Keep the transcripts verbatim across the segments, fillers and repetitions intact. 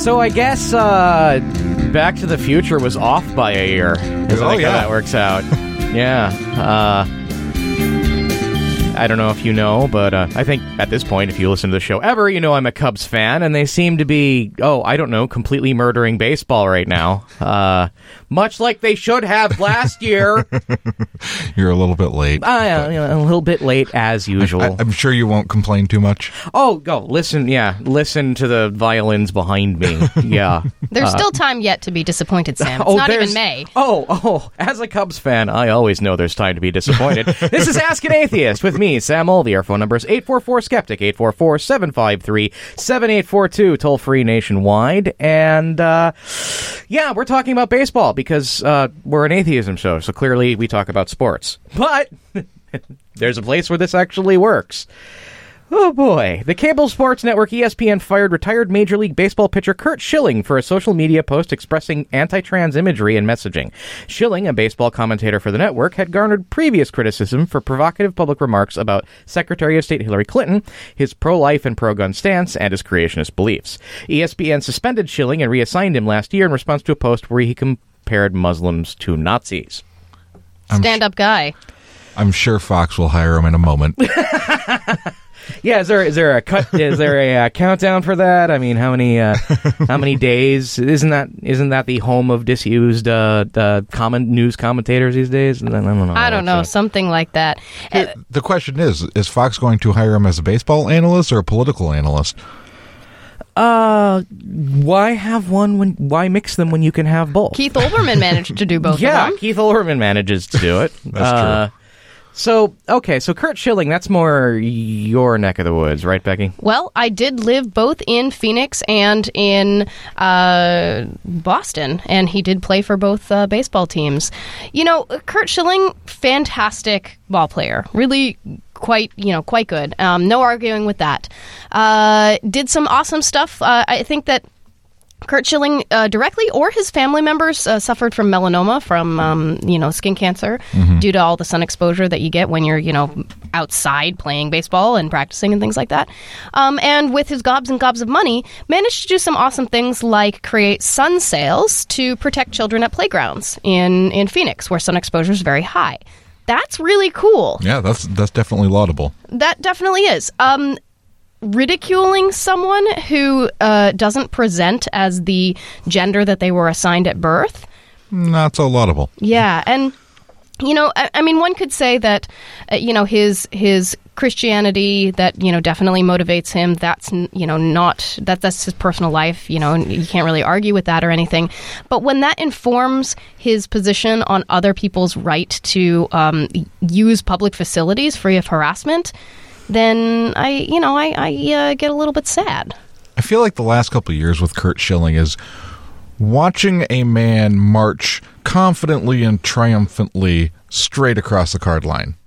So I guess uh, Back to the Future was off by a year. Is Oh, like yeah. how that works out. Yeah. Uh, I don't know if you know, but uh, I think at this point, if you listen to the show ever, you know I'm a Cubs fan, and they seem to be, oh, I don't know, completely murdering baseball right now. Uh, much like they should have last year. You're a little bit late. I, uh, you know, a little bit late, as usual. I, I'm sure you won't complain too much. Oh, go, listen, yeah, listen to the violins behind me. Yeah. There's Uh, still time yet to be disappointed, Sam. It's oh, not there's- even May. Oh, oh, as a Cubs fan, I always know there's time to be disappointed. This is Ask an Atheist with me, Sam Mulvey. Our phone number is eight four four skeptic, eight four four, seven five three, seven eight four two, toll-free nationwide. And, uh, yeah, we're talking about baseball because uh, we're an atheism show, so clearly we talk about sports. But there's a place where this actually works. Oh, boy. The cable sports network E S P N fired retired Major League Baseball pitcher Curt Schilling for a social media post expressing anti-trans imagery and messaging. Schilling, a baseball commentator for the network, had garnered previous criticism for provocative public remarks about Secretary of State Hillary Clinton, his pro-life and pro-gun stance, and his creationist beliefs. E S P N suspended Schilling and reassigned him last year in response to a post where he compared Muslims to Nazis. Stand-up guy. I'm sure Fox will hire him in a moment. Yeah, is there is there a cut? Is there a uh, countdown for that? I mean, how many uh, how many days? Isn't that isn't that the home of disused uh, uh, comment news commentators these days? I don't know. I don't know, That's, uh, something like that. Uh, The question is, is Fox going to hire him as a baseball analyst or a political analyst? Uh, why have one when? Why mix them when you can have both? Keith Olbermann managed to do both yeah, of them. Keith Olbermann manages to do it. That's uh, true. So okay, so Curt Schilling, that's more your neck of the woods, right, Becky? Well, I did live both in Phoenix and in uh, Boston, and he did play for both uh, baseball teams. You know, Curt Schilling, fantastic ball player, really quite, you know, quite good. Um, no arguing with that. Uh, did some awesome stuff. Uh, I think that Curt Schilling uh, directly or his family members uh, suffered from melanoma, from, um, you know, skin cancer Mm-hmm. due to all the sun exposure that you get when you're, you know, outside playing baseball and practicing and things like that. Um, and with his gobs and gobs of money, managed to do some awesome things like create sun sails to protect children at playgrounds in, in Phoenix, where sun exposure is very high. That's really cool. Yeah, that's that's definitely laudable. That definitely is. Um, ridiculing someone who uh, doesn't present as the gender that they were assigned at birth. Not so laudable. Yeah, and you know, I, I mean, one could say that uh, you know his his Christianity that you know definitely motivates him. That's you know not that that's his personal life. You know, and you can't really argue with that or anything. But when that informs his position on other people's right to um, use public facilities free of harassment, then I, you know, I, I uh, get a little bit sad. I feel like the last couple of years with Curt Schilling is watching a man march confidently and triumphantly straight across the card line.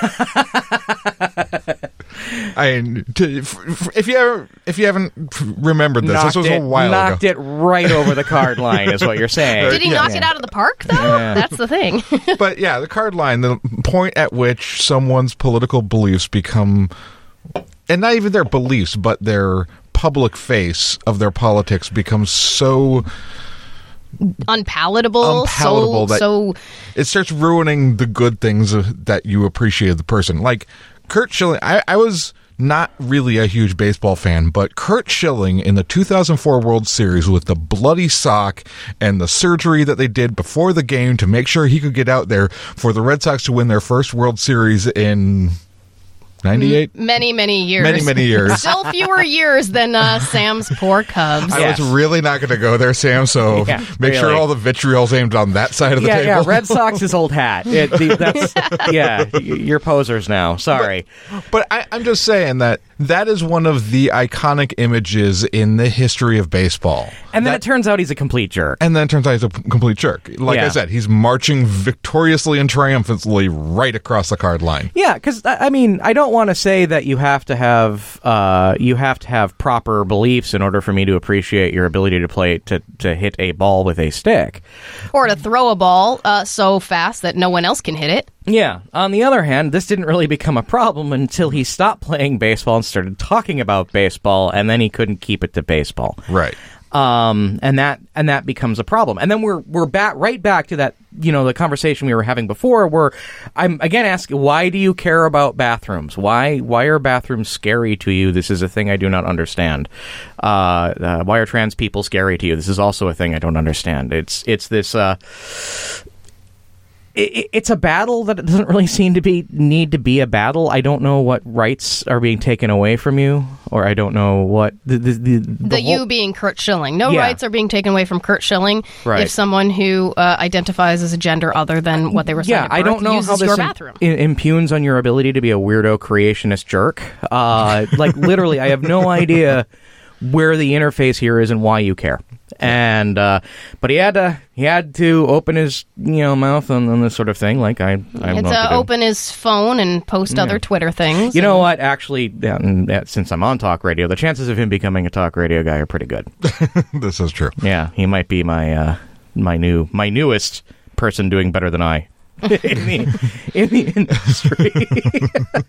I to, if you ever, if you haven't remembered this, knocked this was it, a while knocked ago. it right over the card line, is what you're saying. Did he yeah. knock it out of the park, though? Yeah. That's the thing. But yeah, the card line, the point at which someone's political beliefs become, and not even their beliefs, but their public face of their politics becomes so Unpalatable. unpalatable so, that so it starts ruining the good things that you appreciate of the person. Like Curt Schilling, I, I was not really a huge baseball fan, but Curt Schilling in the two thousand four World Series with the bloody sock and the surgery that they did before the game to make sure he could get out there for the Red Sox to win their first World Series in ninety-eight? many, many years. Many, many years. Still fewer years than uh, Sam's poor Cubs. I Yes. was really not going to go there, Sam, so Yeah, make sure really. all the vitriol's aimed on that side of the Yeah, table. yeah, Red Sox's old hat. It, the, that's, yeah, y- you're posers now. Sorry. But I, I'm just saying that that is one of the iconic images in the history of baseball. And then That- it turns out he's a complete jerk. and then it turns out he's a p- complete jerk. Like Yeah. I said, he's marching victoriously and triumphantly right across the card line. Yeah, because I mean, I don't want to say that you have to have uh, you have to have proper beliefs in order for me to appreciate your ability to play to to hit a ball with a stick. Or to throw a ball uh, so fast that no one else can hit it. Yeah. On the other hand, this didn't really become a problem until he stopped playing baseball and started talking about baseball, and then he couldn't keep it to baseball. Right. Um, and that and that becomes a problem. And then we're we're back right back to that, you know, the conversation we were having before, where I'm again asking, why do you care about bathrooms? Why why are bathrooms scary to you? This is a thing I do not understand. Uh, uh, why are trans people scary to you? This is also a thing I don't understand. It's it's this. Uh, It, it's a battle that doesn't really seem to be need to be a battle. I don't know what rights are being taken away from you, or I don't know what the the the, the, the whole, you being Curt Schilling. No Yeah. rights are being taken away from Curt Schilling Right. if someone who uh, identifies as a gender other than what they were. Yeah, I don't know uses how this your im- bathroom. im- impugns on your ability to be a weirdo creationist jerk. Uh, like literally, I have no idea where the interface here is and why you care. And uh, but he had to he had to open his you know mouth on, on this sort of thing. Like I, I don't It's know what uh, to do. open his phone and post other Twitter things. You know what? Actually, yeah, and, uh, since I'm on talk radio, the chances of him becoming a talk radio guy are pretty good. This is true. Yeah, he might be my uh, my new my newest person doing better than I in the in the industry.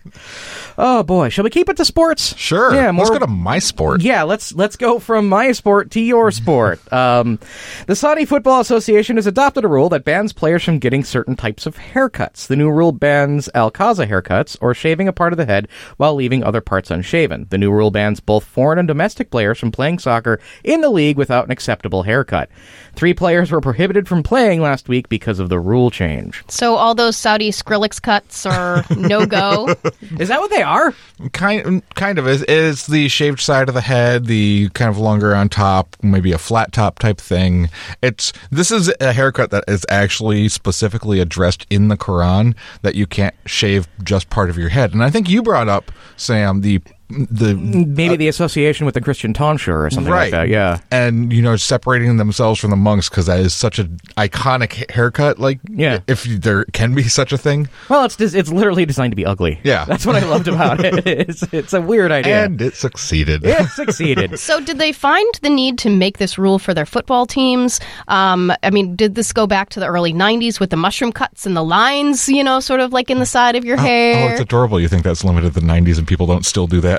Oh boy, shall we keep it to sports? Sure. Yeah, more, Let's go to my sport. Yeah, let's let's go from my sport to your sport. Um, the Saudi Football Association has adopted a rule that bans players from getting certain types of haircuts. The new rule bans al-Qaza haircuts, or shaving a part of the head while leaving other parts unshaven. The new rule bans both foreign and domestic players from playing soccer in the league without an acceptable haircut. Three players were prohibited from playing last week because of the rule change. So all those Saudi Skrillex cuts are no go. Is that what they are? Kind, kind of. Is is the shaved side of the head, the kind of longer on top, maybe a flat top type thing. It's this is a haircut that is actually specifically addressed in the Quran, that you can't shave just part of your head. And I think you brought up, Sam, the the Maybe the association with the Christian tonsure or something right. like that, yeah. And, you know, separating themselves from the monks because that is such an iconic ha- haircut. Like, Yeah. if there can be such a thing. Well, it's it's literally designed to be ugly. Yeah. That's what I loved about it. It's, it's a weird idea. And it succeeded. It succeeded. So did they find the need to make this rule for their football teams? Um, I mean, did this go back to the early nineties with the mushroom cuts and the lines, you know, sort of like in the side of your Oh, hair? it's adorable. You think that's limited to the nineties and people don't still do that.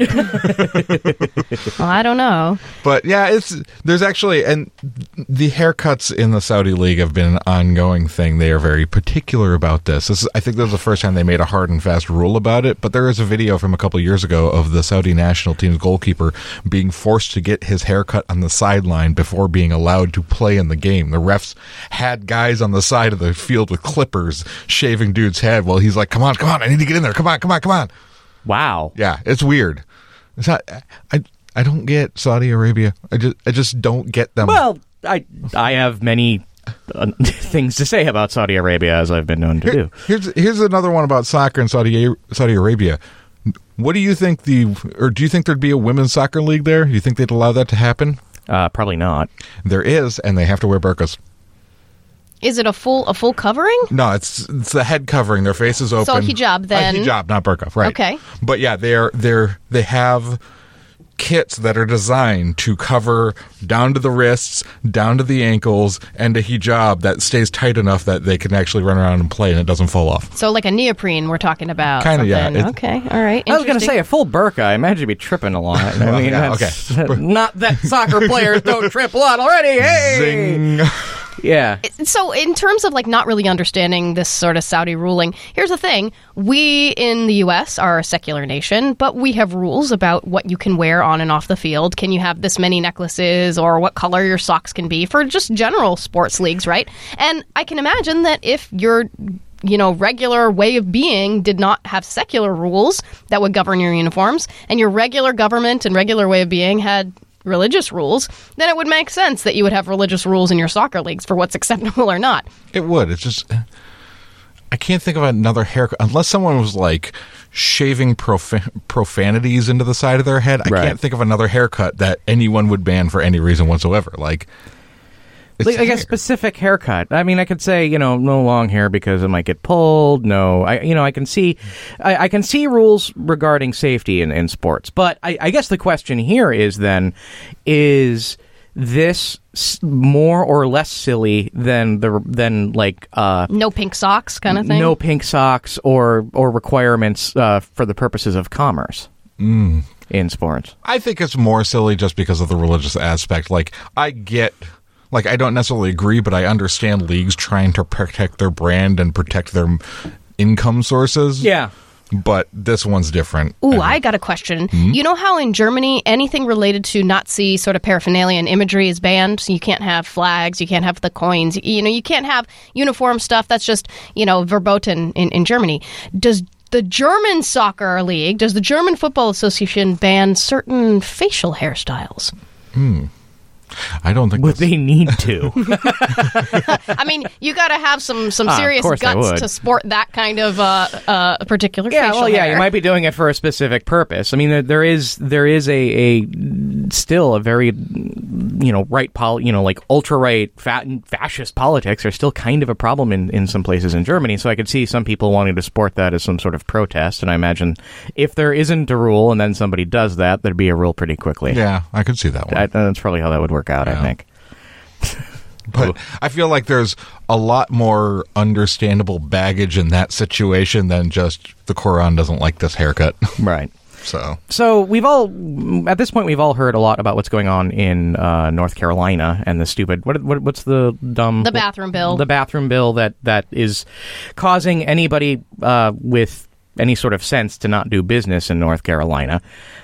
Well, I don't know. But yeah, it's there's actually, and the haircuts in the Saudi League have been an ongoing thing. They are very particular about this. This is, I think this is the first time they made a hard and fast rule about it. But there is a video from a couple years ago of the Saudi national team's goalkeeper being forced to get his haircut on the sideline before being allowed to play in the game. The refs had guys on the side of the field with clippers shaving dude's head while he's like, "Come on, come on, I need to get in there. Come on, come on, come on." Wow. Yeah, it's weird. It's not, I I don't get Saudi Arabia. I just I just don't get them. Well, I I have many uh, things to say about Saudi Arabia, as I've been known to Here- do. here's here's another one about soccer in Saudi Saudi Arabia. What do you think the or do you think there'd be a women's soccer league there? Do you think they'd allow that to happen? Uh, probably not. There is, and they have to wear burqas. Is it a full a full covering? No, it's it's the head covering. Their face is open. So hijab then. Uh, hijab, not burqa, right? Okay. But yeah, they're they're they have kits that are designed to cover down to the wrists, down to the ankles, and a hijab that stays tight enough that they can actually run around and play and it doesn't fall off. So like a neoprene we're talking about. Kinda, yeah. something. It- Okay, all right. I was going to Interesting. say a full burqa. I imagine you'd be tripping a lot. I Well, mean, yeah, that's- okay. not that soccer players don't trip a lot already. Hey, Zing. yeah. So in terms of like not really understanding this sort of Saudi ruling, here's the thing. We in the U S are a secular nation, but we have rules about what you can wear on and off the field. Can you have this many necklaces or what color your socks can be for just general sports leagues, right? And I can imagine that if your you know, regular way of being did not have secular rules that would govern your uniforms, and your regular government and regular way of being had religious rules, then it would make sense that you would have religious rules in your soccer leagues for what's acceptable or not. It would. It's just I can't think of another haircut unless someone was like shaving profa- profanities into the side of their head. I Right. can't think of another haircut that anyone would ban for any reason whatsoever. Like, it's Like, like a hair. specific haircut. I mean, I could say, you know, no long hair because it might get pulled. No, I, you know, I can see, I, I can see rules regarding safety in, in sports. But I, I guess the question here is then, is this s- more or less silly than the than like uh, No pink socks kind of thing? no pink socks or or requirements uh, for the purposes of commerce? in sports. I think it's more silly just because of the religious aspect. Like, I get, like, I don't necessarily agree, but I understand leagues trying to protect their brand and protect their income sources. Yeah. But this one's different. Ooh, I got a question. Mm-hmm. You know how in Germany, anything related to Nazi sort of paraphernalia and imagery is banned? So you can't have flags, you can't have the coins, you know, you can't have uniform stuff. That's just, you know, verboten in, in Germany. Does the German Soccer League, does the German Football Association ban certain facial hairstyles? Hmm. I don't think but they need to. I mean, you got to have some some uh, serious guts to sport that kind of uh, uh, particular yeah, facial well, yeah, hair. you might be doing it for a specific purpose. I mean, there, there is there is a, a still a very you know right pol you know like ultra right fat fascist politics are still kind of a problem in, in some places in Germany. So I could see some people wanting to sport that as some sort of protest. And I imagine if there isn't a rule and then somebody does that, there'd be a rule pretty quickly. Yeah, I could see that one. I, that's probably how that would work out, yeah. I think. But I feel like there's a lot more understandable baggage in that situation than just the Quran doesn't like this haircut. Right. So so we've all, at this point, we've all heard a lot about what's going on in uh, North Carolina and the stupid, what, what what's the dumb... The bathroom bill. The bathroom bill that, that is causing anybody uh, with any sort of sense to not do business in North Carolina.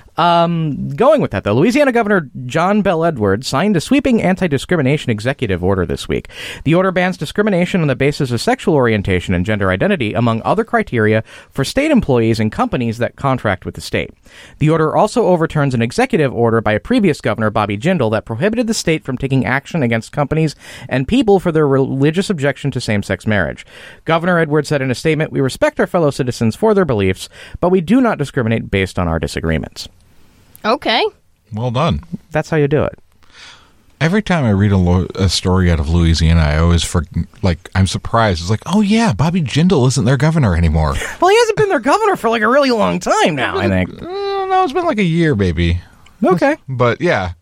Um, going with that, though, Louisiana Governor John Bel Edwards signed a sweeping anti-discrimination executive order this week. The order bans discrimination on the basis of sexual orientation and gender identity, among other criteria, for state employees and companies that contract with the state. The order also overturns an executive order by a previous governor, Bobby Jindal, that prohibited the state from taking action against companies and people for their religious objection to same-sex marriage. Governor Edwards said in a statement, "We respect our fellow citizens for their beliefs, but we do not discriminate based on our disagreements." Okay. Well done. That's how you do it. Every time I read a, lo- a story out of Louisiana, I always, for, like, I'm surprised. It's like, oh, yeah, Bobby Jindal isn't their governor anymore. Well, he hasn't been their governor for, like, a really long time now, I think. Uh, no, it's been like a year, maybe. Okay. But, yeah.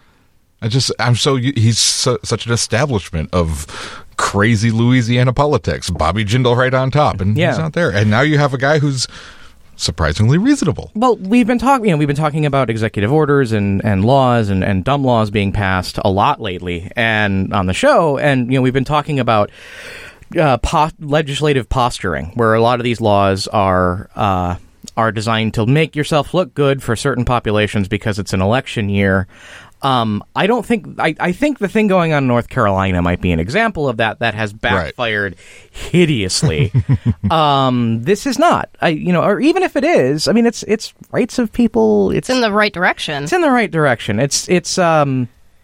I just, I'm so, he's so, such an establishment of crazy Louisiana politics. Bobby Jindal right on top, and yeah. he's not there. And now you have a guy who's surprisingly reasonable. Well, we've been talking, you know, we've been talking about executive orders and, and laws and, and dumb laws being passed a lot lately, and on the show, and you know, we've been talking about uh, po- legislative posturing, where a lot of these laws are uh, are designed to make yourself look good for certain populations because it's an election year. Um, I don't think I, I think the thing going on in North Carolina might be an example of that that has backfired right. hideously. um, this is not, I you know, or even if it is, I mean, it's it's rights of people. It's, it's in the right direction. It's in the right direction. It's it's um,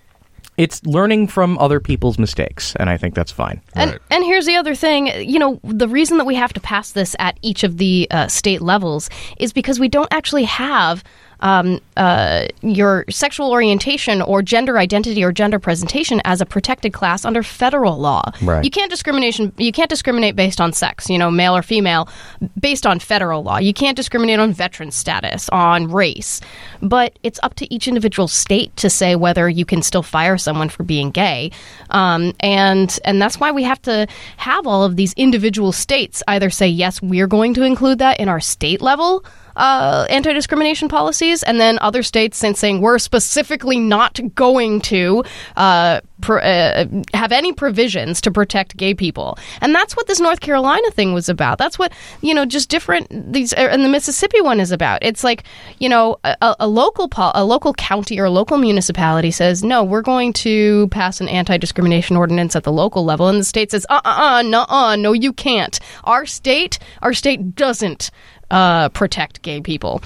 it's learning from other people's mistakes, and I think that's fine. And right. and here's the other thing, you know, the reason that we have to pass this at each of the uh, state levels is because we don't actually have Um, uh, your sexual orientation or gender identity or gender presentation as a protected class under federal law. Right. You can't discrimination. You can't discriminate based on sex, you know, male or female, based on federal law. You can't discriminate on veteran status, on race. But it's up to each individual state to say whether you can still fire someone for being gay. Um, and and that's why we have to have all of these individual states either say, yes, we're going to include that in our state level Uh, anti-discrimination policies, and then other states saying we're specifically not going to uh, pr- uh, have any provisions to protect gay people. And that's what this North Carolina thing was about. That's what, you know, just different, these, and the Mississippi one is about. It's like, you know, a, a local po- a local county or a local municipality says, no, we're going to pass an anti-discrimination ordinance at the local level, and the state says, uh-uh, nuh-uh, no, you can't. Our state, our state doesn't Uh, protect gay people.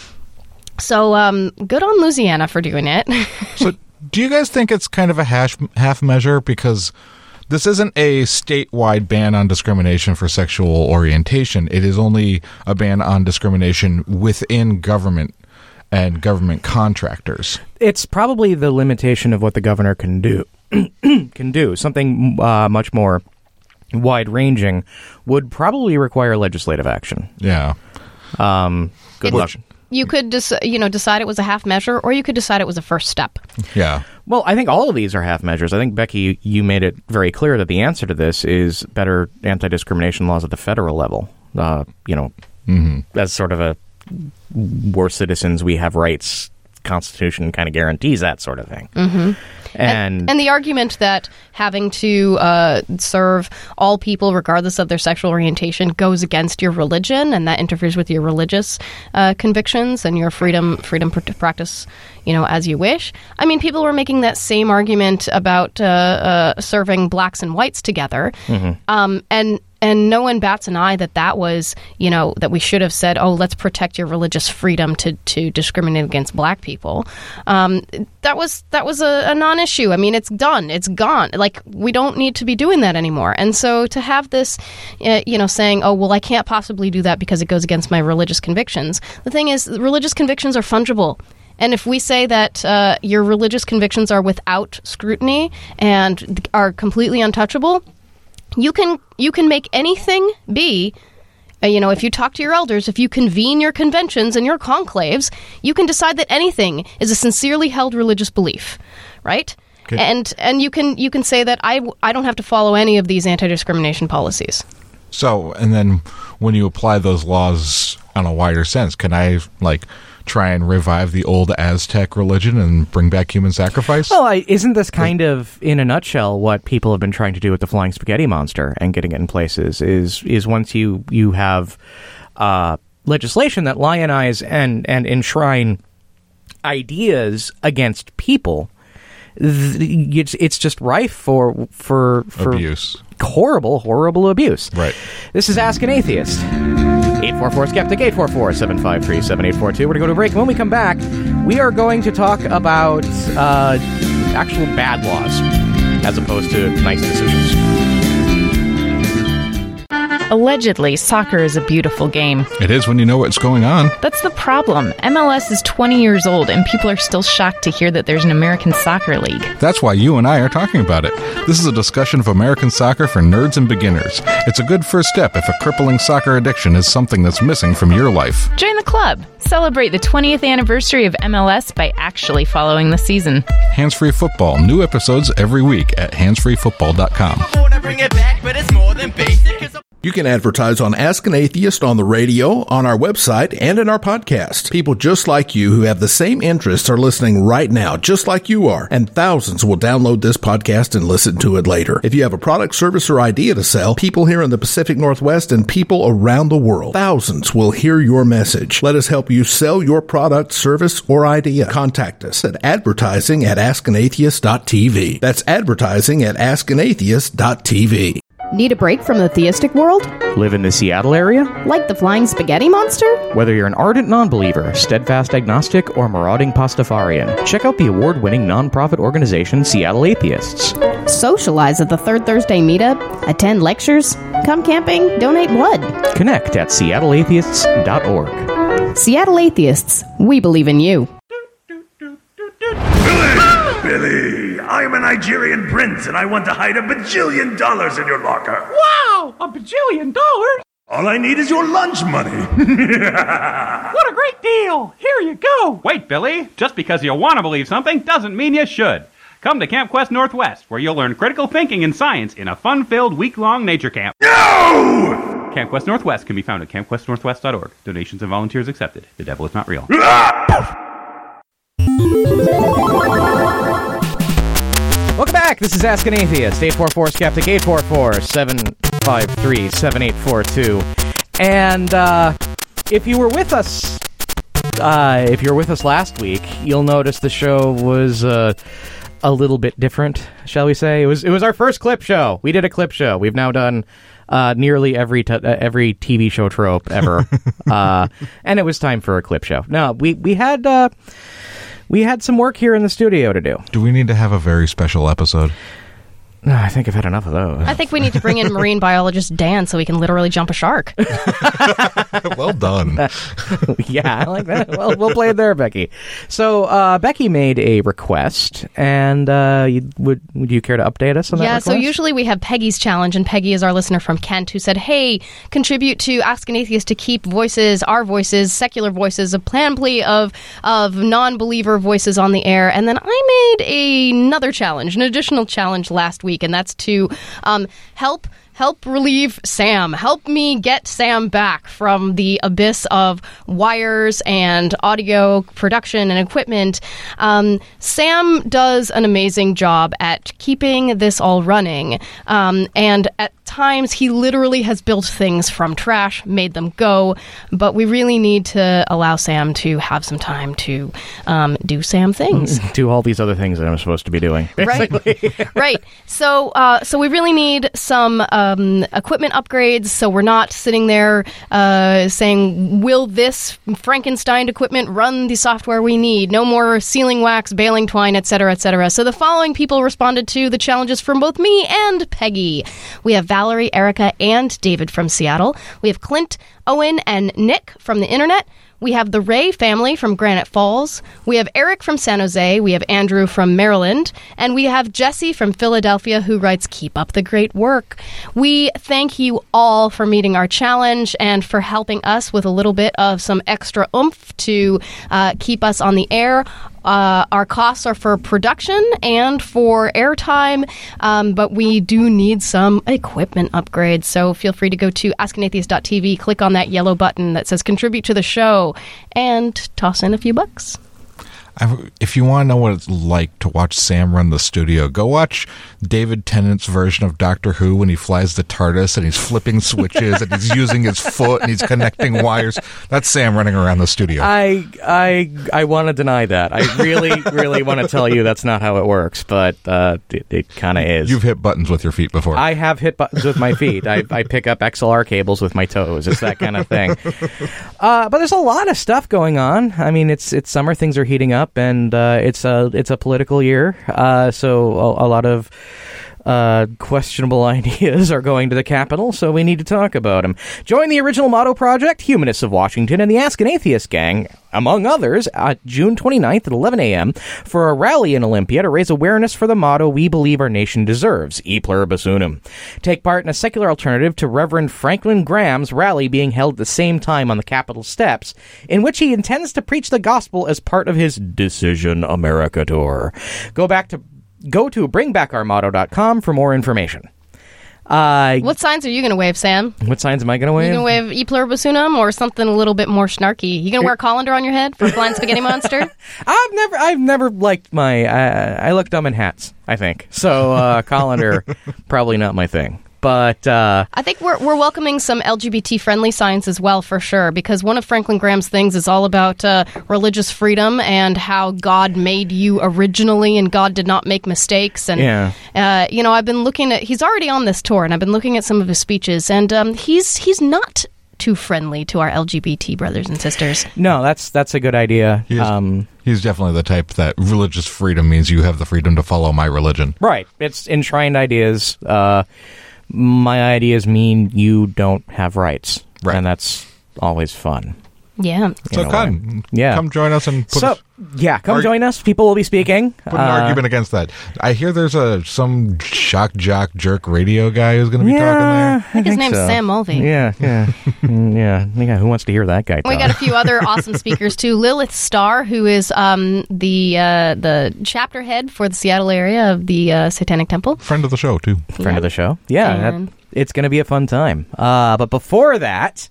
So, um, good on Louisiana for doing it. So, do you guys think it's kind of a hash, half measure? Because this isn't a statewide ban on discrimination for sexual orientation. It is only a ban on discrimination within government and government contractors. It's probably the limitation of what the governor can do. can do. Something uh, much more wide-ranging would probably require legislative action. Yeah. Um, good luck. You could dec- you know, decide it was a half measure, or you could decide it was a first step. Yeah. Well, I think all of these are half measures. I think, Becky, you made it very clear that the answer to this is better anti-discrimination laws at the federal level. Uh, you know, mm-hmm. as sort of a we're citizens, we have rights Constitution kind of guarantees that sort of thing. Mm-hmm. And, and and the argument that having to uh, serve all people regardless of their sexual orientation goes against your religion, and that interferes with your religious uh, convictions and your freedom freedom to practice, you know, as you wish. I mean, people were making that same argument about uh, uh, serving blacks and whites together, mm-hmm. um, and. And no one bats an eye that that was, you know, that we should have said, oh, let's protect your religious freedom to, to discriminate against black people. Um, that was that was a, a non-issue. I mean, it's done. It's gone. Like, we don't need to be doing that anymore. And so to have this, uh, you know, saying, oh, well, I can't possibly do that because it goes against my religious convictions. The thing is, religious convictions are fungible. And if we say that uh, your religious convictions are without scrutiny and are completely untouchable, You can you can make anything be, uh, you know, if you talk to your elders, if you convene your conventions and your conclaves, you can decide that anything is a sincerely held religious belief, right? Okay. And and you can you can say that I, I don't have to follow any of these anti-discrimination policies. So, and then when you apply those laws on a wider sense, can I, like, try and revive the old Aztec religion and bring back human sacrifice? Well, I, isn't this kind of, in a nutshell, what people have been trying to do with the flying spaghetti monster and getting it in places? Is is once you you have uh, legislation that lionize and and enshrine ideas against people, th- it's it's just rife for for for abuse. Horrible, horrible abuse. Right. This is Ask an Atheist. eight four four Skeptic, eight four four, seven five three, seven eight four two. We're going to go to break. When we come back, we are going to talk about uh, actual bad laws as opposed to nice decisions. Allegedly, soccer is a beautiful game. It is when you know what's going on. That's the problem. M L S is twenty years old, and people are still shocked to hear that there's an American Soccer League. That's why you and I are talking about it. This is a discussion of American soccer for nerds and beginners. It's a good first step if a crippling soccer addiction is something that's missing from your life. Join the club. Celebrate the twentieth anniversary of M L S by actually following the season. Hands-Free Football. New episodes every week at hands free football dot com. You can advertise on Ask an Atheist on the radio, on our website, and in our podcast. People just like you who have the same interests are listening right now, just like you are, and thousands will download this podcast and listen to it later. If you have a product, service, or idea to sell, people here in the Pacific Northwest and people around the world, thousands will hear your message. Let us help you sell your product, service, or idea. Contact us at advertising at ask an atheist dot t v. That's advertising at ask an atheist dot t v. Need a break from the theistic world? Live in the Seattle area? Like the flying spaghetti monster? Whether you're an ardent non-believer, steadfast agnostic, or marauding Pastafarian, check out the award-winning nonprofit organization Seattle Atheists. Socialize at the Third Thursday meetup, attend lectures, come camping, donate blood. Connect at seattle atheists dot org. Seattle Atheists, we believe in you. Billy, I am a Nigerian prince, and I want to hide a bajillion dollars in your locker. Wow, a bajillion dollars? All I need is your lunch money. What a great deal. Here you go. Wait, Billy, just because you want to believe something doesn't mean you should. Come to Camp Quest Northwest, where you'll learn critical thinking and science in a fun-filled week-long nature camp. No! Camp Quest Northwest can be found at camp quest northwest dot org. Donations and volunteers accepted. The devil is not real. Welcome back. This is Ask an Atheist. eight four four Skeptic, eight four four, seven five three, seven eight four two. And uh, if you were with us, uh, if you were with us last week, you'll notice the show was uh, a little bit different, shall we say? It was it was our first clip show. We did a clip show. We've now done uh, nearly every t- uh, every T V show trope ever, uh, and it was time for a clip show. No, we we had. Uh, We had some work here in the studio to do. Do we need to have a very special episode? No, I think I've had enough of those. I think we need to bring in marine biologist Dan so he can literally jump a shark. Well done. Yeah, I like that. Well, we'll play it there, Becky. So uh, Becky made a request, and uh, you, would would you care to update us on that Yeah, request? so usually we have Peggy's challenge, and Peggy is our listener from Kent who said, hey, contribute to Ask an Atheist to keep voices, our voices, secular voices, a panoply of, of non-believer voices on the air. And then I made another challenge, an additional challenge last week. And that's to um, help help relieve Sam. Help me get Sam back from the abyss of wires and audio production and equipment. Um, Sam does an amazing job at keeping this all running. Um, and at times, he literally has built things from trash, made them go. But we really need to allow Sam to have some time to um, do Sam things. Do all these other things that I'm supposed to be doing. Basically. Right. Right. So, uh, so we really need some um, equipment upgrades. So we're not sitting there uh, saying, "Will this Frankenstein equipment run the software we need?" No more sealing wax, baling twine, et cetera, et cetera. So the following people responded to the challenges from both me and Peggy. We have Valerie, Erica, and David from Seattle. We have Clint, Owen, and Nick from the internet. We have the Ray family from Granite Falls. We have Eric from San Jose. We have Andrew from Maryland. And we have Jesse from Philadelphia, who writes, "Keep up the great work." We thank you all for meeting our challenge and for helping us with a little bit of some extra oomph to uh, keep us on the air. Uh, our costs are for production and for airtime, um, but we do need some equipment upgrades. So feel free to go to ask an atheist dot t v, click on that yellow button that says contribute to the show, and toss in a few bucks. I, if you want to know what it's like to watch Sam run the studio, go watch David Tennant's version of Doctor Who when he flies the TARDIS and he's flipping switches and he's using his foot and he's connecting wires. That's Sam running around the studio. I I I want to deny that. I really, really want to tell you that's not how it works, but uh, it, it kind of is. You've hit buttons with your feet before. I have hit buttons with my feet. I, I pick up X L R cables with my toes. It's that kind of thing. Uh, but there's a lot of stuff going on. I mean, it's it's summer. Things are heating up. And uh, it's a it's a political year, uh, so a, a lot of uh, questionable ideas are going to the Capitol, so we need to talk about them. Join the Original Motto Project, Humanists of Washington, and the Ask an Atheist gang, among others, on June twenty-ninth at eleven a.m. for a rally in Olympia to raise awareness for the motto we believe our nation deserves, E Pluribus Unum. Take part in a secular alternative to Reverend Franklin Graham's rally being held at the same time on the Capitol steps, in which he intends to preach the gospel as part of his Decision America tour. Go back to go to bring back our motto dot com for more information. Uh, what signs are you going to wave, Sam? What signs am I going to wave? You going to wave E Pluribus Unum or something a little bit more snarky? You going to wear a colander on your head for Flying Spaghetti Monster? I've never, I've never liked my. Uh, I look dumb in hats, I think. So uh, colander, probably not my thing. But uh, I think we're we're welcoming some L G B T friendly signs as well, for sure, because one of Franklin Graham's things is all about uh, religious freedom and how God made you originally, and God did not make mistakes. And yeah. uh, you know, I've been looking at. He's already on this tour, and I've been looking at some of his speeches, and um, he's he's not too friendly to our L G B T brothers and sisters. No, that's that's a good idea. He is, um, he's definitely the type that religious freedom means you have the freedom to follow my religion. Right. It's enshrined ideas. Uh, my ideas mean you don't have rights. Right. And that's always fun. Yeah. So In a come, way. Yeah. come join us and put So, us, yeah, come Arg- join us. People will be speaking. put an Uh, argument against that. I hear there's a some shock jock jerk radio guy who's going to be yeah, talking there. I think his name's so. Sam Mulvey. Yeah, yeah, Mm, yeah, yeah. Who wants to hear that guy talk? We got a few other awesome speakers too. Lilith Starr, who is um, the uh, the chapter head for the Seattle area of the uh, Satanic Temple. Friend of the show, too. Friend of the show. Yeah, And- that, it's going to be a fun time. Uh, but before that,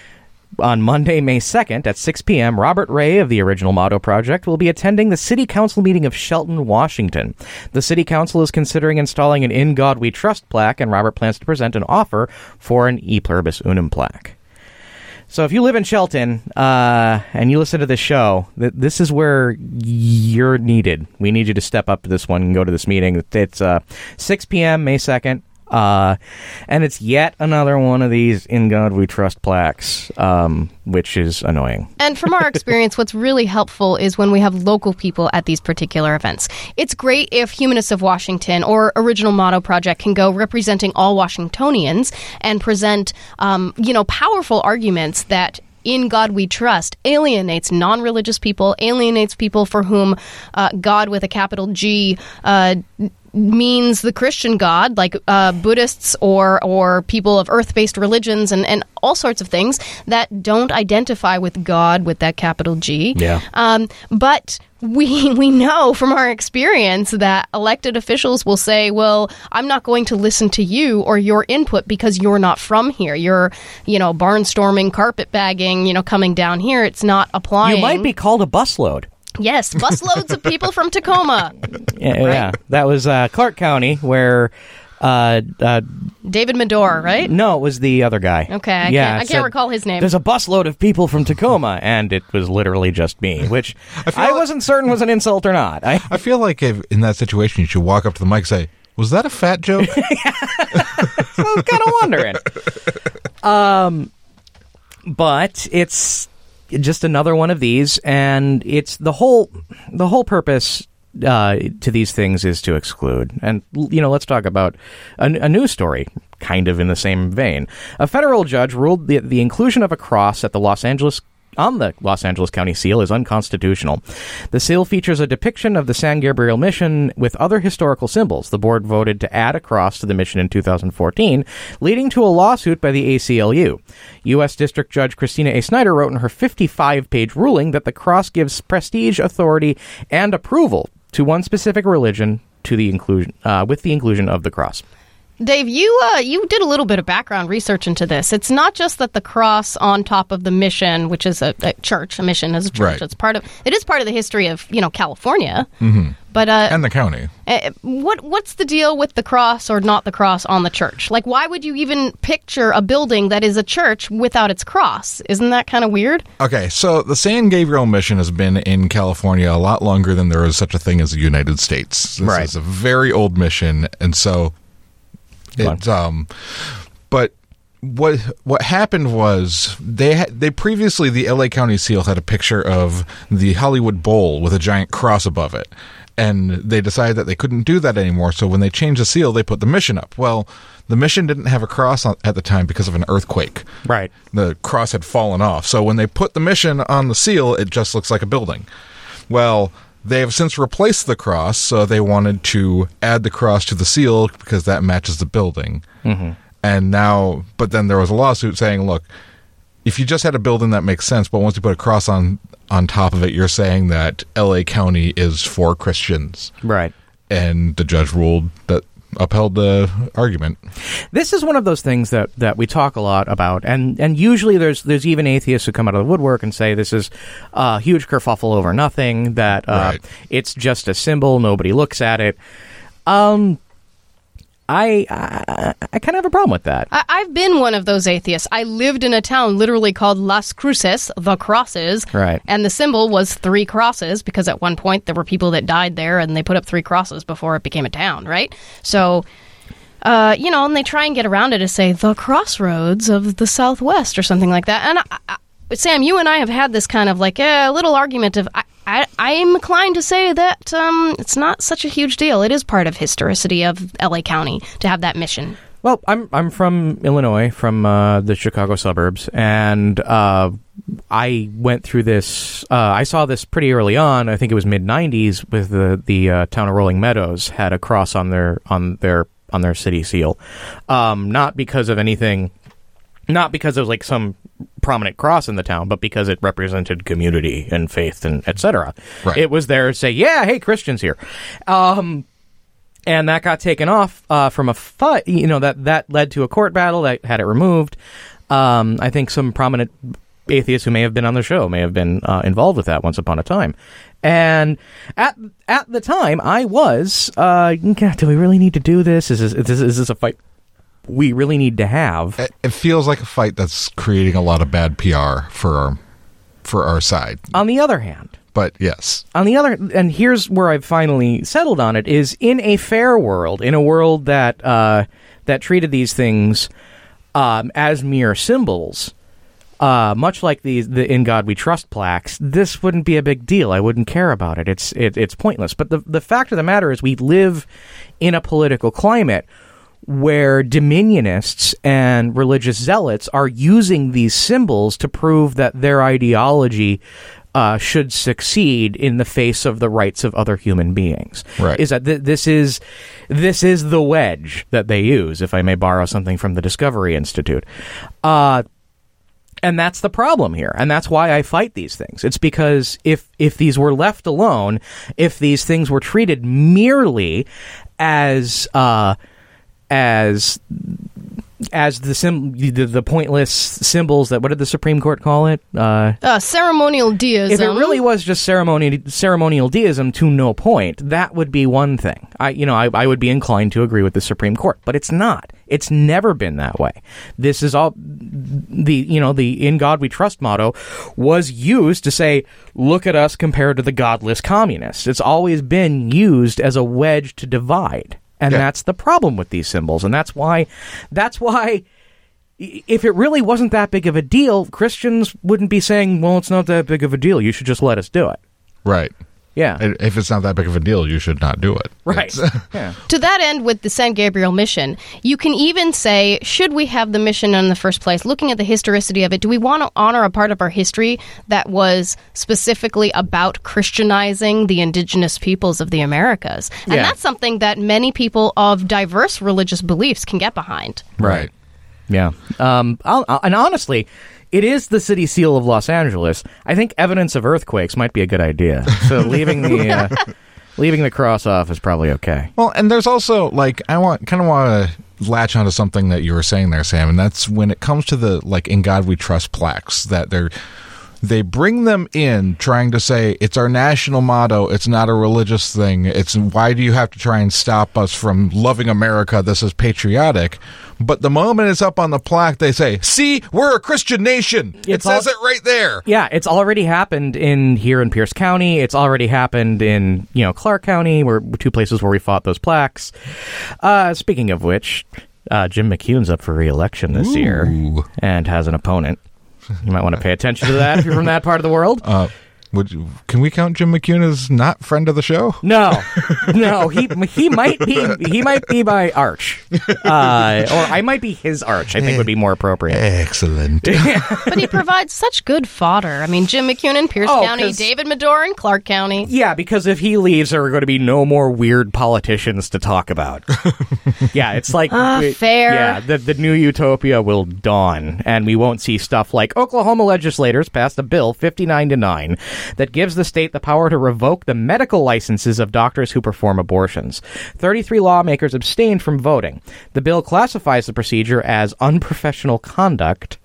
on Monday, May second at six p.m., Robert Ray of the Original Motto Project will be attending the City Council meeting of Shelton, Washington. The City Council is considering installing an In God We Trust plaque, and Robert plans to present an offer for an E Pluribus Unum plaque. So if you live in Shelton uh, and you listen to this show, th- this is where you're needed. We need you to step up to this one and go to this meeting. It's uh, six p.m., May second. Uh, and it's yet another one of these In God We Trust plaques, um, which is annoying. And from our experience, what's really helpful is when we have local people at these particular events. It's great if Humanists of Washington or Original Motto Project can go representing all Washingtonians and present, um, you know, powerful arguments that In God We Trust alienates non-religious people, alienates people for whom uh, God with a capital G uh, means the Christian God, like uh, Buddhists or or people of earth-based religions and, and all sorts of things that don't identify with God with that capital G. Yeah. Um, but we we know from our experience that elected officials will say, well, I'm not going to listen to you or your input because you're not from here. You're, you know, barnstorming, carpetbagging, you know, coming down here. It's not applying. You might be called a busload. Yes, busloads of people from Tacoma. Yeah, Right? yeah. That was uh, Clark County, where uh, uh, David Medore, right? no, it was the other guy. Okay, I yeah, can't, I it can't said, recall his name. There's a busload of people from Tacoma, and it was literally just me, which I, feel like- wasn't certain was an insult or not. I, I feel like if, in that situation, you should walk up to the mic and say, was that a fat joke? I was kind of wondering. Um, but it's just another one of these, and it's the whole the whole purpose uh, to these things is to exclude. And you know, let's talk about a, a news story, kind of in the same vein. A federal judge ruled the, the inclusion of a cross at the Los Angeles. on the Los Angeles County seal is unconstitutional. The seal features a depiction of the San Gabriel mission with other historical symbols. The board voted to add a cross to the mission in two thousand fourteen, leading to a lawsuit by the A C L U. U S District Judge Christina A. Snyder wrote in her fifty-five page ruling that the cross gives prestige, authority, and approval to one specific religion to the inclusion uh, with the inclusion of the cross. Dave, you uh, you did a little bit of background research into this. It's not just that the cross on top of the mission, which is a, a church, a mission is a church. Right. It's part of it is part of the history of you know California. Mm-hmm. But uh, And the county. uh, what what's the deal with the cross or not the cross on the church? Like, why would you even picture a building that is a church without its cross? Isn't that kind of weird? Okay, so the San Gabriel mission has been in California a lot longer than there is such a thing as the United States. This Right. is a very old mission, and so it's um but what what happened was they had, they previously the L A County seal had a picture of the Hollywood Bowl with a giant cross above it. And they decided that they couldn't do that anymore, so when they changed the seal, they put the mission up. Well, the mission didn't have a cross on, at the time because of an earthquake. Right. The cross had fallen off. So when they put the mission on the seal, it just looks like a building. Well, they have since replaced the cross, so they wanted to add the cross to the seal because that matches the building. Mm-hmm. And now, but then there was a lawsuit saying, look, if you just had a building, that makes sense, but once you put a cross on, on top of it, you're saying that L A County is for Christians. Right. And the judge ruled that upheld the argument. This is one of those things that, that we talk a lot about, and, and usually there's there's even atheists who come out of the woodwork and say this is a huge kerfuffle over nothing, that uh, Right. it's just a symbol, nobody looks at it. Um, I I, I kind of have a problem with that. I, I've been one of those atheists. I lived in a town literally called Las Cruces, the crosses. Right. And the symbol was three crosses because at one point there were people that died there and they put up three crosses before it became a town, right? So, uh, you know, and they try and get around it to say the crossroads of the Southwest or something like that. And I, I, Sam, you and I have had this kind of like a little argument of I, I, I'm inclined to say that um, it's not such a huge deal. It is part of historicity of L A County to have that mission. Well, I'm I'm from Illinois, from uh, the Chicago suburbs, and uh, I went through this. Uh, I saw this pretty early on. I think it was mid nineties, with the the uh, town of Rolling Meadows had a cross on their on their on their city seal, um, not because of anything, not because of like some prominent cross in the town, but because it represented community and faith and et cetera. Right. It was there to say, yeah, hey, Christians here. Um, and that got taken off uh, from a fight. You know, that, that led to a court battle that had it removed. Um, I think some prominent atheists who may have been on the show may have been uh, involved with that once upon a time. And at at the time, I was, uh, God, do we really need to do this? Is this, is this, is this a fight we really need to have? It, it feels like a fight that's creating a lot of bad P R for our, for our side. On the other hand, But yes. On the other, and here's where I've finally settled on it, is in a fair world, in a world that uh, that treated these things um, as mere symbols, uh, much like the the "In God We Trust" plaques, this wouldn't be a big deal. I wouldn't care about it. It's it, it's pointless. But the the fact of the matter is, we live in a political climate where dominionists and religious zealots are using these symbols to prove that their ideology Uh, should succeed in the face of the rights of other human beings. Right. Is that th- this is this is the wedge that they use, if I may borrow something from the Discovery Institute. Uh, And that's the problem here. And that's why I fight these things. It's because if if these were left alone, if these things were treated merely as uh, as as the, sim- the the pointless symbols that, what did the Supreme Court call it? Uh, uh, ceremonial deism. If it really was just ceremony, ceremonial deism to no point, that would be one thing. I, you know, I, I would be inclined to agree with the Supreme Court, but it's not. It's never been that way. This is all the, you know, the "In God We Trust" motto was used to say, look at us compared to the godless communists. It's always been used as a wedge to divide. And yeah. that's the problem with these symbols. And that's why, that's why, if it really wasn't that big of a deal, Christians wouldn't be saying, well, it's not that big of a deal. You should just let us do it. Right. Yeah. If it's not that big of a deal, you should not do it. Right. yeah. To that end, with the San Gabriel mission, you can even say, should we have the mission in the first place? Looking at the historicity of it, do we want to honor a part of our history that was specifically about Christianizing the indigenous peoples of the Americas? And yeah. that's something that many people of diverse religious beliefs can get behind. Right. Yeah. Um, I'll, I'll, and honestly, it is the city seal of Los Angeles. I think evidence of earthquakes might be a good idea. So leaving the uh, leaving the cross off is probably okay. Well, and there's also, like, I want kind of want to latch onto something that you were saying there, Sam, and that's when it comes to the, like, "In God We Trust" plaques, that they're they bring them in trying to say it's our national motto, it's not a religious thing, it's why do you have to try and stop us from loving America, this is patriotic. But the moment it's up on the plaque, they say, see, we're a Christian nation. It It's says all- it right there. Yeah, it's already happened in here in Pierce County. It's already happened in, you know, Clark County, where two places where we fought those plaques. Uh, speaking of which, uh, Jim McCune's up for re-election this Ooh. year and has an opponent. You might want to pay attention to that if you're from that part of the world. Uh, would you, can we count Jim McCune as not friend of the show? No, no, he he might be he might be my arch, uh, or I might be his arch. I think would be more appropriate. Excellent. But he provides such good fodder. I mean, Jim McCune in Pierce Oh, County, 'cause- David Medora in Clark County. Yeah, because if he leaves, there are going to be no more weird politicians to talk about. Yeah, it's like Ah, it- fair. Yeah, the the new utopia will dawn, and we won't see stuff like Oklahoma legislators passed a bill fifty-nine to nine that gives the state the power to revoke the medical licenses of doctors who perform abortions. thirty-three lawmakers abstained from voting. The bill classifies the procedure as unprofessional conduct,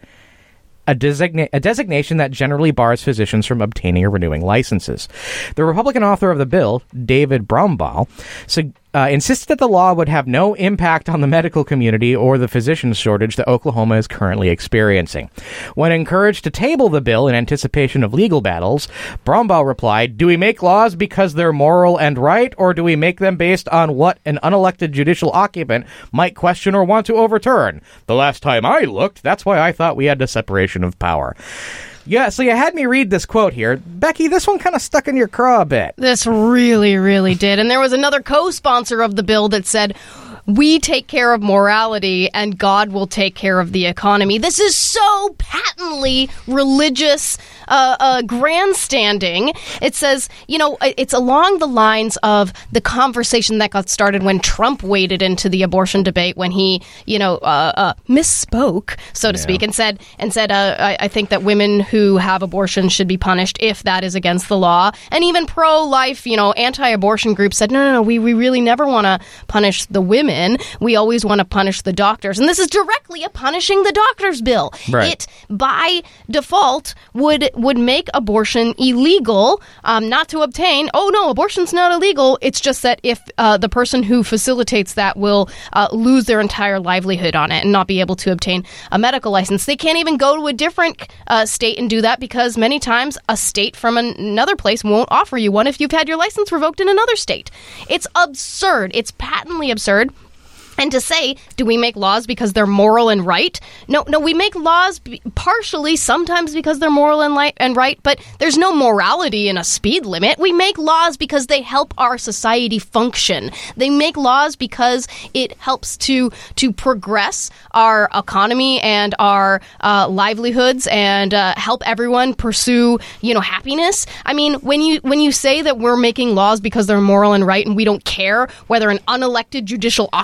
a, designa- a designation that generally bars physicians from obtaining or renewing licenses. The Republican author of the bill, David Brombaugh, sug- uh, insisted that the law would have no impact on the medical community or the physician shortage that Oklahoma is currently experiencing. When encouraged to table the bill in anticipation of legal battles, Brombaugh replied, "Do we make laws because they're moral and right, or do we make them based on what an unelected judicial occupant might question or want to overturn? The last time I looked, that's why I thought we had the separation of power." Yeah, so you had me read this quote here. Becky, this one kind of stuck in your craw a bit. This really, really did. And there was another co-sponsor of the bill that said, we take care of morality and God will take care of the economy. This is so patently religious uh, uh, grandstanding. It says, you know, it's along the lines of the conversation that got started when Trump waded into the abortion debate, when he, you know, uh, uh, misspoke, so to Yeah. speak, and said, and said, uh, I, I think that women who have abortion should be punished if that is against the law. And even pro-life, you know, anti-abortion groups said, no, no, no, we, we really never want to punish the women. We always want to punish the doctors. And this is directly a punishing the doctors bill. Right. It, by default, would would make abortion illegal, um, not to obtain. Oh, no, abortion's not illegal. It's just that if uh, the person who facilitates that will uh, lose their entire livelihood on it and not be able to obtain a medical license. They can't even go to a different uh, state and do that because many times a state from an- another place won't offer you one if you've had your license revoked in another state. It's absurd. It's patently absurd. And to say, do we make laws because they're moral and right? No, no, we make laws b- partially, sometimes because they're moral and, li- and right, but there's no morality in a speed limit. We make laws because they help our society function. They make laws because it helps to to progress our economy and our uh, livelihoods and uh, help everyone pursue, you know, happiness. I mean, when you when you say that we're making laws because they're moral and right and we don't care whether an unelected judicial occupant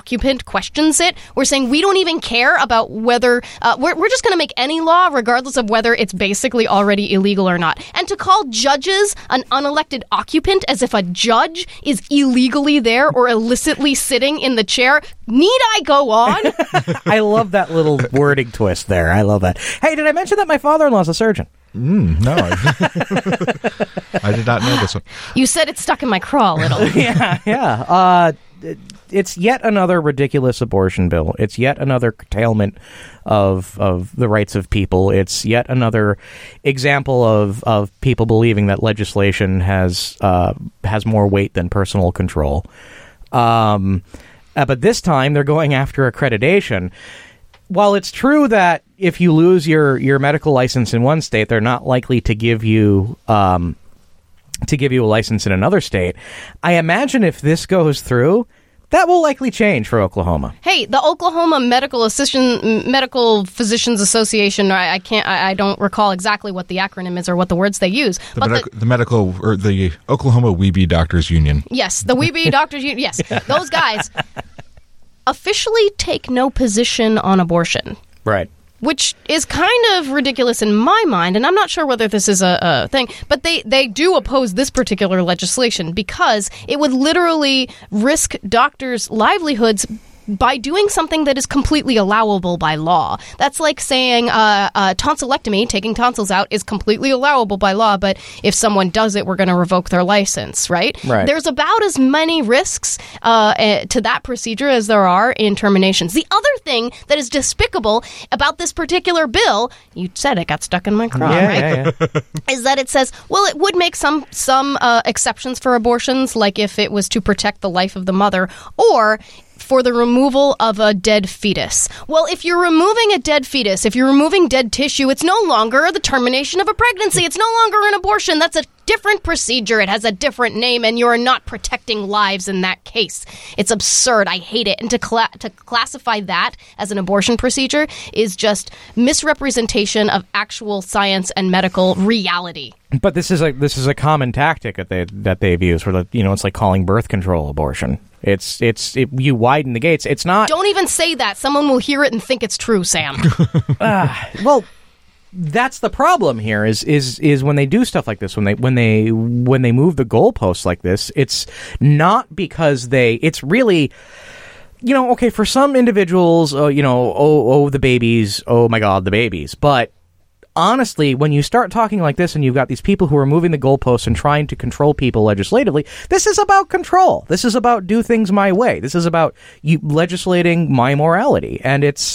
questions it. We're saying we don't even care about whether uh, we're, we're just going to make any law regardless of whether it's basically already illegal or not. And to call judges an unelected occupant as if a judge is illegally there or illicitly sitting in the chair, need I go on? I love that little wording twist there. I love that. Hey, did I mention that my father-in-law's a surgeon? Mm, no, I, I did not know this one. You said it stuck in my craw a little. yeah, yeah. Uh, it's yet another ridiculous abortion bill. It's yet another curtailment of of the rights of people. It's yet another example of, of people believing that legislation has uh, has more weight than personal control. Um, uh, but this time they're going after accreditation. While it's true that if you lose your, your medical license in one state, they're not likely to give you um, to give you a license in another state, I imagine if this goes through, that will likely change for Oklahoma. Hey, the Oklahoma Medical Assistant Medical Physicians Association. I, I can't. I, I don't recall exactly what the acronym is or what the words they use. The, but medic- the, the medical or the Oklahoma Weeby Doctors Union. Yes, the Weeby Doctors Union. Yes, those guys officially take no position on abortion. Right. Which is kind of ridiculous in my mind, and I'm not sure whether this is a, a thing, but they, they do oppose this particular legislation because it would literally risk doctors' livelihoods by doing something that is completely allowable by law. That's like saying uh, uh, tonsillectomy, taking tonsils out, is completely allowable by law, but if someone does it, we're going to revoke their license, right? Right. There's about as many risks uh, uh, to that procedure as there are in terminations. The other thing that is despicable about this particular bill, you said it got stuck in my craw, Yeah, right? yeah, yeah. Is that it says, well, it would make some some uh, exceptions for abortions, like if it was to protect the life of the mother, or for the removal of a dead fetus. Well, if you're removing a dead fetus, if you're removing dead tissue, it's no longer the termination of a pregnancy. It's no longer an abortion. That's a different procedure. It has a different name, and you're not protecting lives in that case. It's absurd. I hate it. And to cla- to classify that as an abortion procedure is just misrepresentation of actual science and medical reality. But this is a this is a common tactic that they that they've used for the you know it's like calling birth control abortion. It's it's it, you widen the gates. It's not. Don't even say that. Someone will hear it and think it's true, Sam. uh, well, that's the problem here. Is is is when they do stuff like this, when they when they when they move the goalposts like this, it's not because they. It's really. You know, okay, for some individuals, uh, you know, oh, oh, the babies, oh my God, the babies. But honestly, when you start talking like this and you've got these people who are moving the goalposts and trying to control people legislatively, this is about control. This is about do things my way. This is about you legislating my morality. And it's,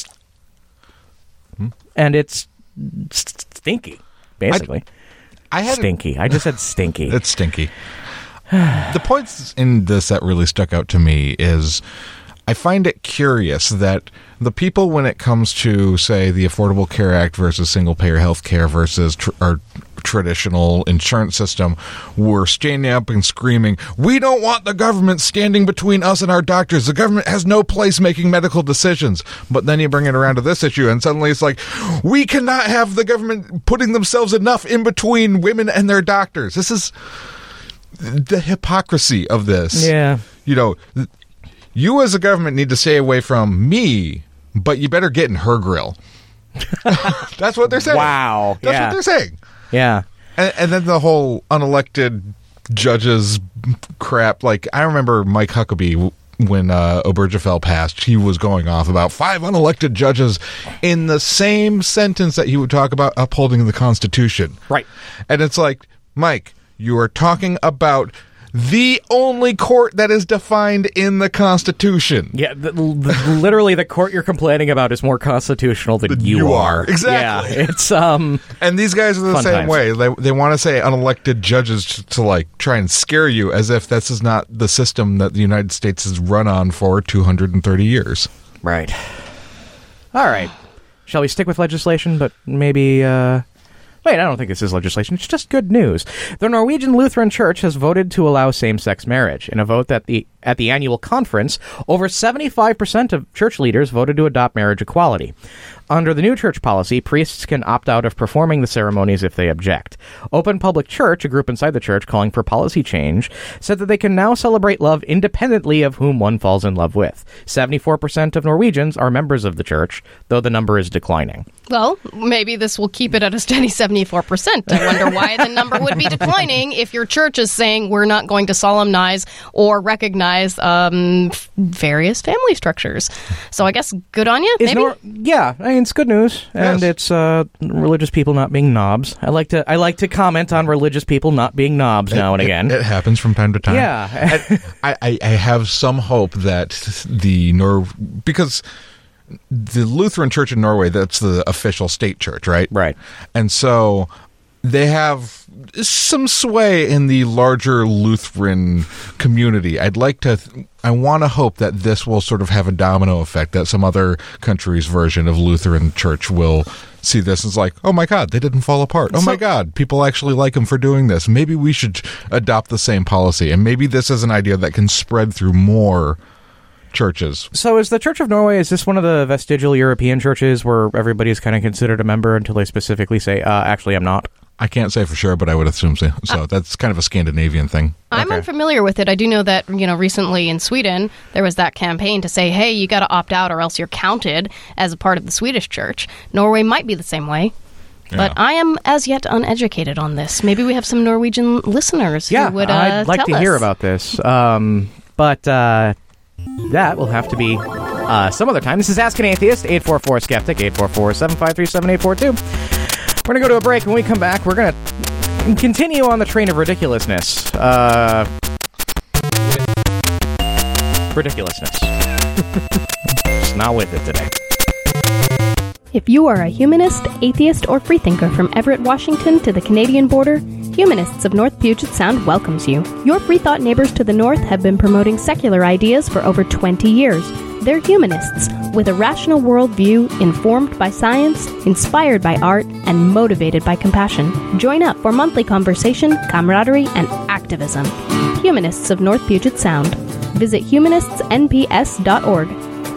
hmm? and it's stinky, basically. I, I had stinky. A, I just said stinky. It's stinky. The points in this that really stuck out to me is I find it curious that the people, when it comes to, say, the Affordable Care Act versus single-payer health care versus tr- our traditional insurance system, were standing up and screaming, we don't want the government standing between us and our doctors. The government has no place making medical decisions. But then you bring it around to this issue, and suddenly it's like, we cannot have the government putting themselves enough in between women and their doctors. This is the hypocrisy of this. Yeah. You know, you as a government need to stay away from me, but you better get in her grill. That's what they're saying. Wow. That's yeah. what they're saying. Yeah. And, and then the whole unelected judges crap. Like, I remember Mike Huckabee, when uh, Obergefell passed, he was going off about five unelected judges in the same sentence that he would talk about upholding the Constitution. Right. And it's like, Mike, you are talking about the only court that is defined in the Constitution. Yeah, the, the, literally the court you're complaining about is more constitutional than you, you are. are. Exactly. Yeah, it's um and these guys are the fun same times. way. They they want to say unelected judges to, to like try and scare you, as if this is not the system that the United States has run on for two hundred thirty years. Right. All right. Shall we stick with legislation, but maybe uh Wait, I don't think this is legislation. It's just good news. The Norwegian Lutheran Church has voted to allow same-sex marriage in a vote that the At the annual conference, over seventy-five percent of church leaders voted to adopt marriage equality. Under the new church policy, priests can opt out of performing the ceremonies if they object. Open Public Church, a group inside the church calling for policy change, said that they can now celebrate love independently of whom one falls in love with. seventy-four percent of Norwegians are members of the church, though the number is declining. Well, maybe this will keep it at a steady seventy-four percent. I wonder why the number would be declining if your church is saying we're not going to solemnize or recognize um, f- various family structures. So I guess good on you, Is maybe? Nor- yeah, I mean, it's good news, and Yes. it's uh, religious people not being knobs. I like to I like to comment on religious people not being knobs now and It- again. It, happens from time to time. Yeah. I, I, I have some hope that the Nor because the Lutheran Church in Norway, that's the official state church, right? Right. And so they have some sway in the larger Lutheran community. I'd like to, I want to hope that this will sort of have a domino effect, that some other country's version of Lutheran church will see this and it's like, oh my God, they didn't fall apart. Oh So- my God, people actually like them for doing this. Maybe we should adopt the same policy. And maybe this is an idea that can spread through more churches. So is the Church of Norway, is this one of the vestigial European churches where everybody's kind of considered a member until they specifically say, uh, actually, I'm not? I can't say for sure, but I would assume so. So that's kind of a Scandinavian thing. I'm Okay. unfamiliar with it. I do know that, you know, recently in Sweden, there was that campaign to say, hey, you got to opt out or else you're counted as a part of the Swedish church. Norway might be the same way. But Yeah. I am as yet uneducated on this. Maybe we have some Norwegian listeners Yeah, who would uh, I'd like tell to hear us. about this. Um, but uh, that will have to be uh, some other time. This is Ask an Atheist, eight four four Skeptic, eight four four, seven five three, seven eight four two. We're going to go to a break. When we come back, we're going to continue on the train of ridiculousness. Uh, ridiculousness. Just not with it today. If you are a humanist, atheist, or freethinker from Everett, Washington to the Canadian border, Humanists of North Puget Sound welcomes you. Your free thought neighbors to the north have been promoting secular ideas for over twenty years. They're humanists, with a rational worldview informed by science, inspired by art, and motivated by compassion. Join up for monthly conversation, camaraderie, and activism. Humanists of North Puget Sound. Visit humanists n p s dot org.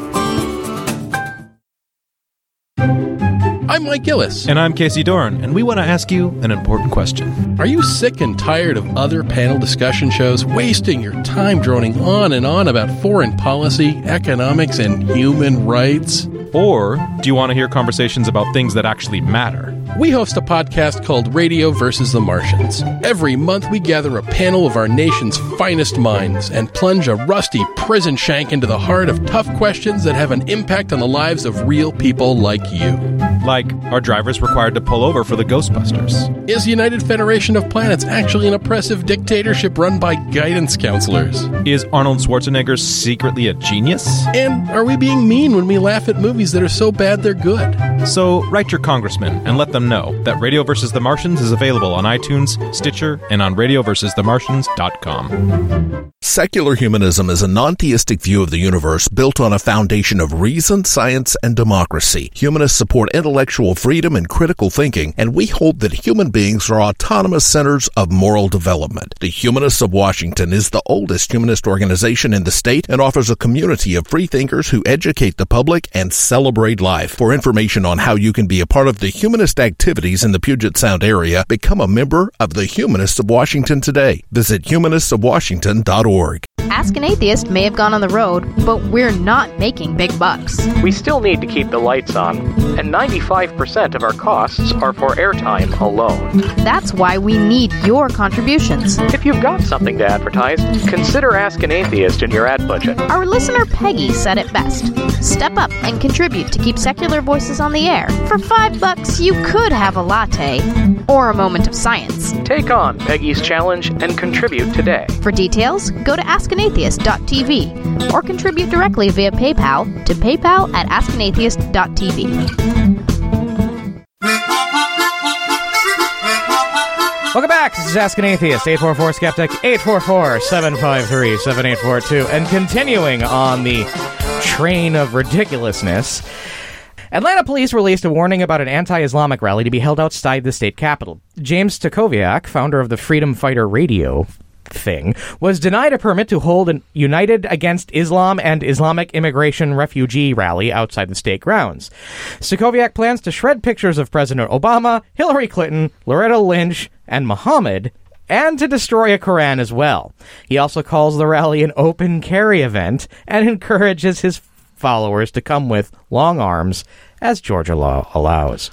I'm Mike Gillis. And I'm Casey Dorn, and we want to ask you an important question. Are you sick and tired of other panel discussion shows wasting your time droning on and on about foreign policy, economics, and human rights? Or do you want to hear conversations about things that actually matter? We host a podcast called Radio versus the Martians. Every month we gather a panel of our nation's finest minds and plunge a rusty prison shank into the heart of tough questions that have an impact on the lives of real people like you. Like, are drivers required to pull over for the Ghostbusters? Is the United Federation of Planets actually an oppressive dictatorship run by guidance counselors? Is Arnold Schwarzenegger secretly a genius? And are we being mean when we laugh at movies that are so bad they're good? So write your congressman and let them know that Radio versus the Martians is available on iTunes, Stitcher, and on radio versus the martians dot com. Secular humanism is a non-theistic view of the universe built on a foundation of reason, science, and democracy. Humanists support intellectual freedom and critical thinking, and we hold that human beings are autonomous centers of moral development. The Humanists of Washington is the oldest humanist organization in the state and offers a community of free thinkers who educate the public and celebrate life. For information on how you can be a part of the humanist activities in the Puget Sound area, become a member of the Humanists of Washington today. Visit humanists of washington dot org. Ask an Atheist may have gone on the road, but we're not making big bucks. We still need to keep the lights on, and ninety-five percent of our costs are for airtime alone. That's why we need your contributions. If you've got something to advertise, consider Ask an Atheist in your ad budget. Our listener Peggy said it best. Step up and contribute to keep secular voices on the air. For five bucks, you could have a latte or a moment of science. Take on Peggy's challenge and contribute today. For details, go to ask an atheist dot t v or contribute directly via PayPal to paypal at ask an atheist dot t v. Welcome back. This is Ask an Atheist, eight four four Skeptic, eight four four, seven five three, seven eight four two. And continuing on the train of ridiculousness, Atlanta police released a warning about an anti-Islamic rally to be held outside the state capitol. James Stacoviak, founder of the Freedom Fighter Radio, thing, was denied a permit to hold an United Against Islam and Islamic Immigration Refugee rally outside the state grounds. Stachowiak plans to shred pictures of President Obama, Hillary Clinton, Loretta Lynch, and Muhammad, and to destroy a Koran as well. He also calls the rally an open carry event and encourages his followers to come with long arms, as Georgia law allows.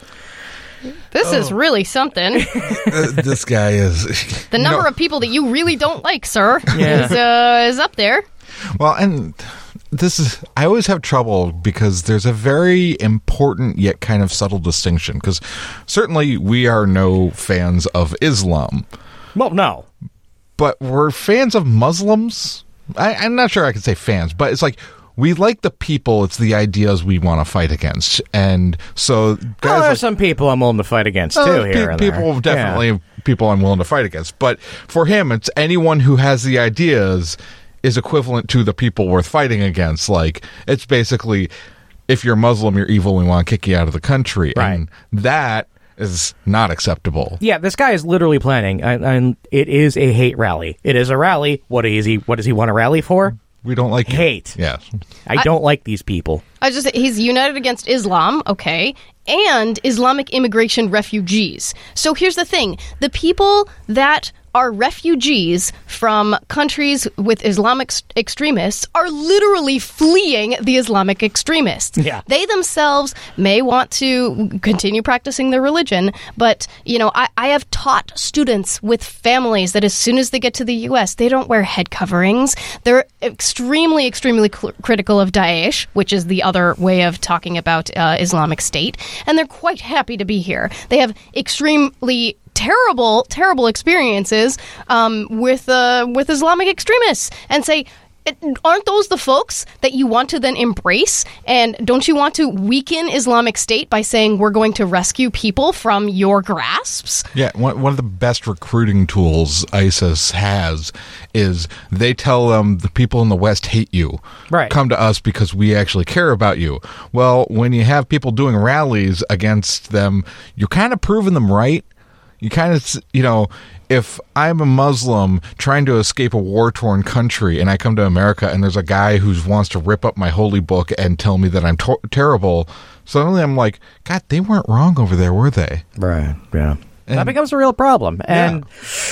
This oh. is really something. uh, this guy is... The number know, of people that you really don't like, sir, yeah. is, uh, is up there. Well, and this is... I always have trouble because there's a very important yet kind of subtle distinction, because certainly we are no fans of Islam. Well, no. But we're fans of Muslims? I, I'm not sure I could say fans, but it's like... We like the people, it's the ideas we want to fight against. And so... Guys oh, there's like, some people I'm willing to fight against, too, uh, here pe- and People, there. definitely yeah. people I'm willing to fight against. But for him, it's anyone who has the ideas is equivalent to the people worth fighting against. Like, it's basically, if you're Muslim, you're evil, we want to kick you out of the country. Right. And that is not acceptable. Yeah, this guy is literally planning, and, and it is a hate rally. It is a rally. What is he, what does he want to rally for? We don't like hate. Yeah, I don't I, like these people. I just he's united against Islam, okay, and Islamic immigration refugees. So here's the thing: the people that are refugees from countries with Islamic extremists are literally fleeing the Islamic extremists. Yeah. They themselves may want to continue practicing their religion, but, you know, I, I have taught students with families that as soon as they get to the U S, they don't wear head coverings. They're extremely, extremely cl- critical of Daesh, which is the other way of talking about uh, Islamic State, and they're quite happy to be here. They have extremely terrible, terrible experiences um, with uh, with Islamic extremists, and say, aren't those the folks that you want to then embrace? And don't you want to weaken Islamic State by saying we're going to rescue people from your grasps? Yeah, one, one of the best recruiting tools ISIS has is they tell them the people in the West hate you. Right. Come to us because we actually care about you. Well, when you have people doing rallies against them, you're kind of proving them right. You kind of, you know, if I'm a Muslim trying to escape a war-torn country and I come to America and there's a guy who wants to rip up my holy book and tell me that I'm to- terrible, suddenly I'm like, God, they weren't wrong over there, were they? Right, yeah. And, that becomes a real problem. And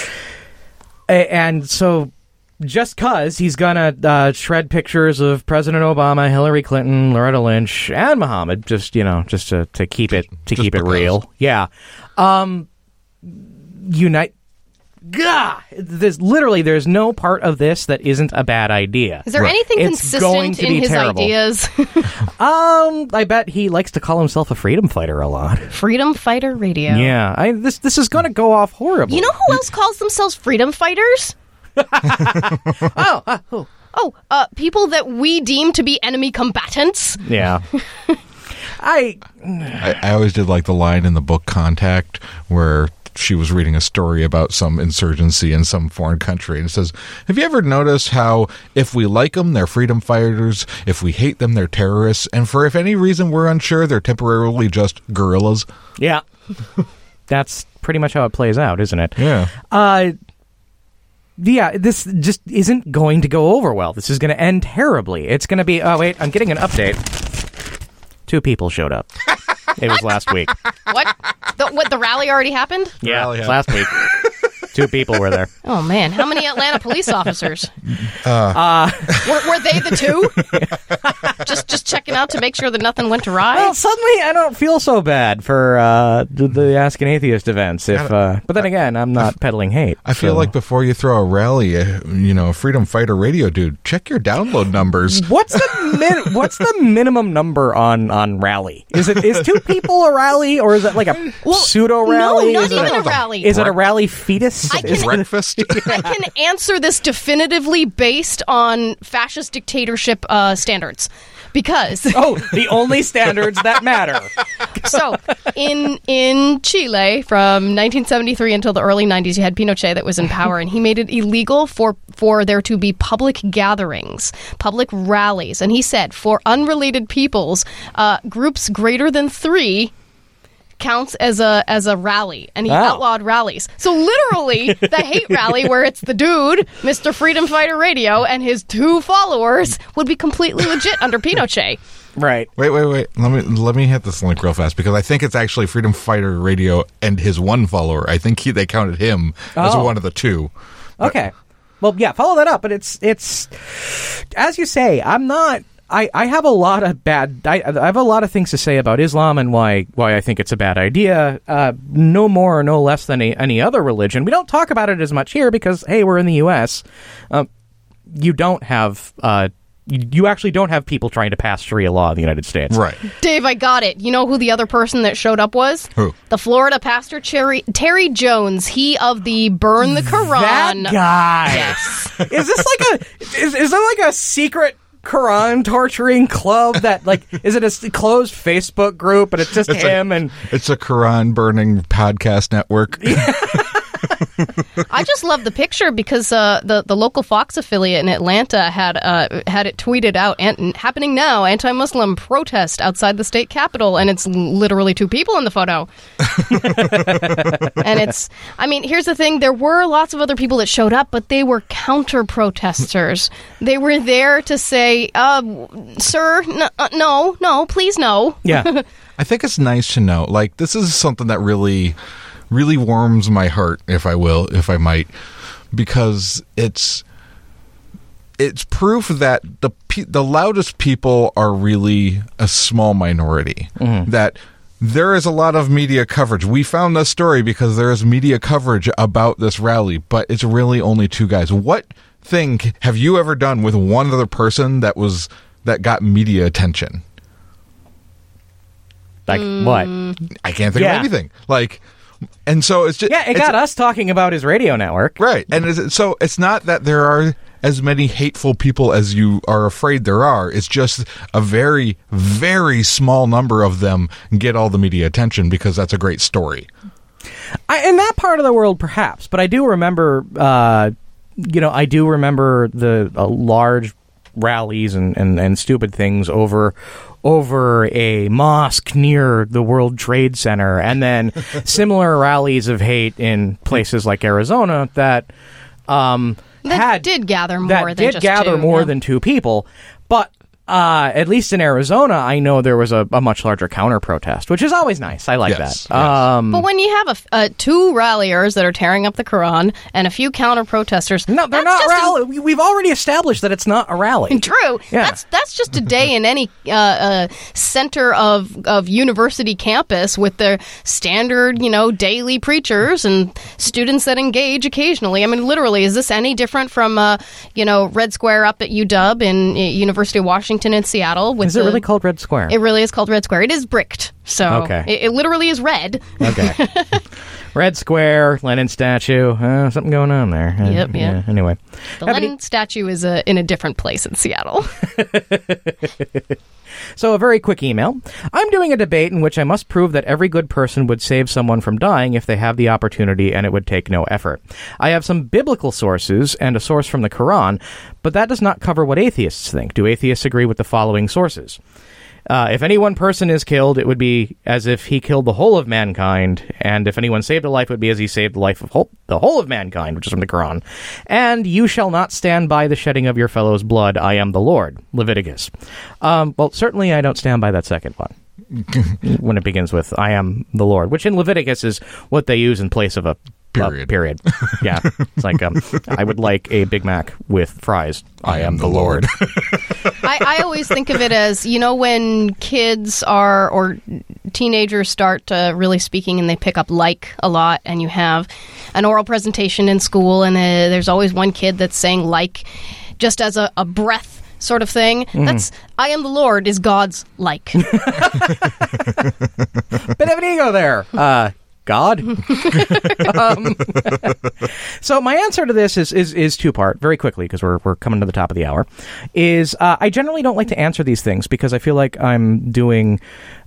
yeah. and so just because he's going to uh, shred pictures of President Obama, Hillary Clinton, Loretta Lynch, and Muhammad, just, you know, just to, to keep it to just keep because. it real. Yeah. Um, unite. Gah! There's literally there's no part of this that isn't a bad idea. Is there Right. anything It's going consistent to in be his terrible. ideas? Um, I bet he likes to call himself a freedom fighter a lot. Freedom Fighter Radio. Yeah, I, this this is going to go off horribly. You know who else calls themselves freedom fighters? oh, uh, oh, Oh, uh, people that we deem to be enemy combatants. yeah. I, I, I always did like the line in the book Contact where she was reading a story about some insurgency in some foreign country, and it says, have you ever noticed how if we like them, they're freedom fighters, if we hate them, they're terrorists, and for if any reason we're unsure, they're temporarily just guerrillas? yeah. That's pretty much how it plays out, isn't it? Yeah. Uh, yeah, this just isn't going to go over well. This is going to end terribly. It's going to be, oh, wait, I'm getting an update. Two people showed up. It was last week. What? The, what, the rally already happened? Yeah, Rally last week. Two people were there. Oh, man. How many Atlanta police officers? Uh, Uh, Were, were they the two? just just checking out to make sure that nothing went awry? well, suddenly I don't feel so bad for uh, the, the Ask an Atheist events. If, uh, but then again, I'm not peddling hate. I feel so. like before you throw a rally, uh, you know, Freedom Fighter Radio dude, check your download numbers. What's the min- what's the minimum number on, on rally? Is it is two people a rally, or is it like a Well, pseudo rally? No, not is it even a, a rally. Is it a rally fetus? I Is can- it- Breakfast? I can answer this definitively based on fascist dictatorship uh, standards. Because oh, the only standards that matter. so in in Chile from nineteen seventy-three until the early nineties, you had Pinochet that was in power, and he made it illegal for for there to be public gatherings, public rallies, and he said for unrelated peoples, uh, groups greater than three counts as a as a rally, and he Oh. outlawed rallies. So literally, the hate rally where it's the dude, Mister Freedom Fighter Radio, and his two followers would be completely legit under Pinochet. Right. Wait, wait, wait. Let me let me hit this link real fast because I think it's actually Freedom Fighter Radio and his one follower. I think he, they counted him as Oh. one of the two. Okay. Well, yeah, follow that up. But it's it's as you say. I'm not. I, I have a lot of bad. I, I have a lot of things to say about Islam and why why I think it's a bad idea. Uh, no more or no less than a, any other religion. We don't talk about it as much here because hey, we're in the U S. Uh, you don't have. Uh, you, you actually don't have people trying to pass Sharia law in the United States. Right. Dave, I got it. You know who the other person that showed up was? Who? The Florida pastor Terry, Terry Jones. He of the Burn the Quran. That guy. Yes. Is this like a? Is, is there like a secret Quran torturing club that like? Is it a s- closed Facebook group and it's just It's him a, and? It's a Quran burning podcast network. I just love the picture because uh, the the local Fox affiliate in Atlanta had uh, had it tweeted out. Ant- happening now, anti-Muslim protest outside the state capitol, and it's literally two people in the photo. And it's, I mean, here's the thing: there were lots of other people that showed up, but they were counter protesters. They were there to say, uh, "Sir, n- uh, no, no, please, no." Yeah. I think it's nice to know. Like, this is something that really, really warms my heart, if I will, if I might, because it's it's proof that the pe- the loudest people are really a small minority. Mm-hmm. That there is a lot of media coverage. We found this story because there is media coverage about this rally, but it's really only two guys. What thing have you ever done with one other person that was that got media attention? Like what? I can't think Yeah. of anything. Like, and so it's just Yeah, it it's- got us talking about his radio network. right. And it's, so it's not that there are as many hateful people as you are afraid there are. It's just a very, very small number of them get all the media attention because that's a great story. I, in that part of the world, perhaps, but I do remember, uh, you know, I do remember the uh, large rallies and, and, and stupid things over over a mosque near the World Trade Center, and then similar rallies of hate in places like Arizona that um, That had did gather more that than did just gather two, more yeah. than two people, but. Uh, at least in Arizona, I know there was a, a much larger counter protest, which is always nice. I like Yes, that. yes. Um, But when you have a f- uh, two ralliers that are tearing up the Quran and a few counter protesters, no, they're that's not just a- rally. We- We've already established that it's not a rally. True. Yeah. That's that's just a day in any uh, uh, center of of university campus with their standard, you know, daily preachers and students that engage occasionally. I mean, literally, is this any different from uh, you know, Red Square up at U W in uh, University of Washington in Seattle? With Is it the- really called Red Square? It really is called Red Square. It is bricked, so Okay. it, it literally is red. Okay. Red Square, Lenin statue. Uh, something going on there. Uh, Yep, yeah. Anyway. The Have any- Lenin statue is uh, in a different place in Seattle. So, a very quick email. I'm doing a debate in which I must prove that every good person would save someone from dying if they have the opportunity and it would take no effort. I have some biblical sources and a source from the Quran, but that does not cover what atheists think. Do atheists agree with the following sources? Uh, if any one person is killed, it would be as if he killed the whole of mankind, and if anyone saved a life, it would be as he saved the life of whole, the whole of mankind, which is from the Quran. And you shall not stand by the shedding of your fellow's blood. I am the Lord. Leviticus. Um, well, certainly I don't stand by that second one. When it begins with I am the Lord, which in Leviticus is what they use in place of a Period. Uh, period. Yeah. It's like, um, I would like a Big Mac with fries. I, am the Lord. I, I always think of it as, you know, when kids are, or teenagers start uh, really speaking and they pick up like a lot, and you have an oral presentation in school, and uh, there's always one kid that's saying like just as a, a breath sort of thing. Mm. That's, I am the Lord is God's like. Bit of an ego there. Uh, God. um, so my answer to this is is, is two part, very quickly, because we're we're coming to the top of the hour. Is uh, I generally don't like to answer these things because I feel like I'm doing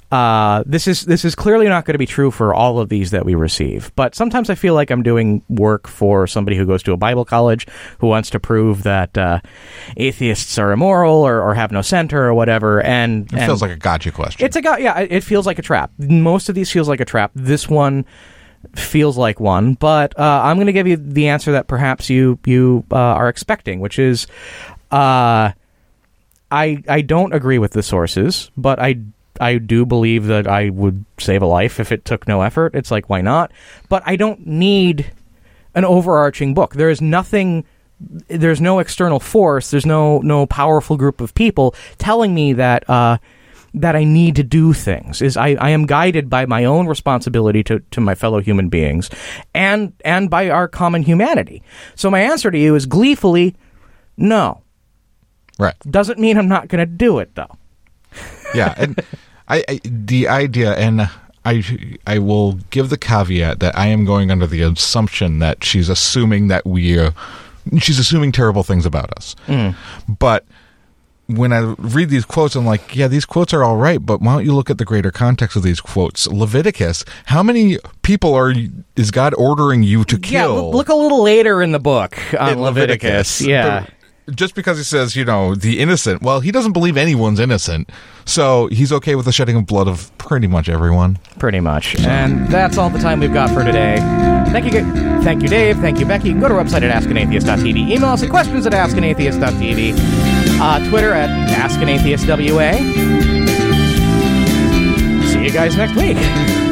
Uh, this is this is clearly not going to be true for all of these that we receive. But sometimes I feel like I'm doing work for somebody who goes to a Bible college who wants to prove that uh, atheists are immoral or, or have no center or whatever. And it and feels like a gotcha question. It's a go- yeah. It feels like a trap. Most of these feels like a trap. This one feels like one. But uh, I'm going to give you the answer that perhaps you you uh, are expecting, which is uh, I I don't agree with the sources, but I. I do believe that I would save a life if it took no effort. It's like, why not? But I don't need an overarching book. There is nothing, there's no external force, there's no no powerful group of people telling me that uh, that I need to do things. Is I, I am guided by my own responsibility to, to my fellow human beings and and by our common humanity. So my answer to you is gleefully, no. Right. Doesn't mean I'm not going to do it, though. Yeah, and I, I the idea, and I I will give the caveat that I am going under the assumption that she's assuming that we, uh, she's assuming terrible things about us. Mm. But when I read these quotes, I'm like, yeah, these quotes are all right, but why don't you look at the greater context of these quotes? Leviticus, how many people are is God ordering you to kill? Yeah, look a little later in the book on In Leviticus. Leviticus. Yeah. But just because he says, you know, the innocent, well, he doesn't believe anyone's innocent, so he's okay with the shedding of blood of pretty much everyone. Pretty much. And that's all the time we've got for today. Thank you, thank you, Dave. Thank you, Becky. You can go to our website at ask an atheist dot t v. Email us at questions at ask an atheist dot t v. Uh, Twitter at ask an atheist w a. See you guys next week.